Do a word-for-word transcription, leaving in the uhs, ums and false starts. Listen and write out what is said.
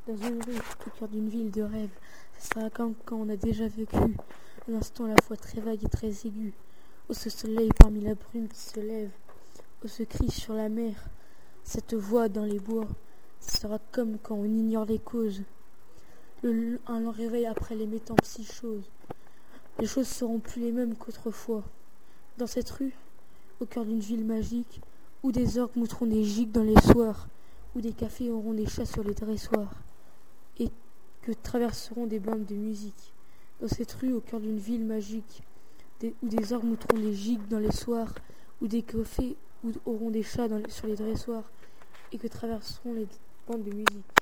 Dans une rue, au cœur d'une ville de rêve, ce sera comme quand on a déjà vécu un instant à la fois très vague et très aigu, où ce soleil parmi la brume qui se lève, où ce cri sur la mer, cette voix dans les bois, ce sera comme quand on ignore les causes. Le, un lent réveil après les métempsychoses. Les choses seront plus les mêmes qu'autrefois. Dans cette rue, au cœur d'une ville magique, où des orgues monteront des gigues dans les soirs, où des cafés auront des chats sur les dressoirs, et que traverseront des bandes de musique. Dans cette rue, au cœur d'une ville magique, des, où des orgues monteront des gigues dans les soirs, où des cafés où auront des chats dans les, sur les dressoirs, et que traverseront les bandes de musique.